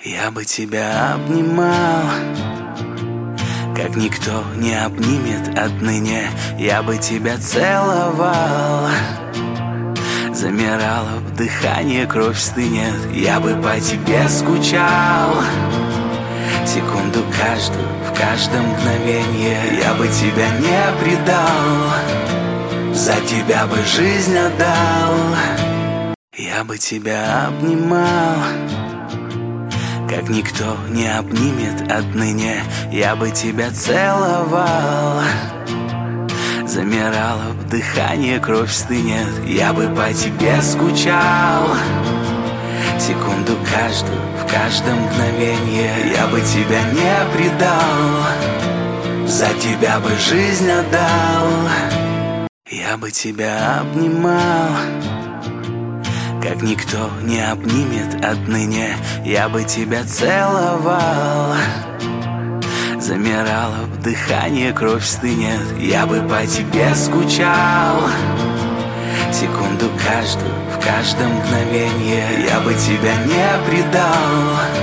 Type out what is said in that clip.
Я бы тебя обнимал, как никто не обнимет отныне. Я бы тебя целовал, замирало б дыхание, кровь стынет. Я бы по тебе скучал, секунду каждую, в каждом мгновенье. Я бы тебя не предал, за тебя бы жизнь отдал. Я бы тебя обнимал, как никто не обнимет отныне. Я бы тебя целовал, замирало б дыхание, кровь стынет. Я бы по тебе скучал, секунду каждую, в каждом мгновенье. Я бы тебя не предал, за тебя бы жизнь отдал. Я бы тебя обнимал, как никто не обнимет отныне. Я бы тебя целовал, замирало б дыхание, кровь стынет. Я бы по тебе скучал, секунду каждую, в каждом мгновенье. Я бы тебя не предал,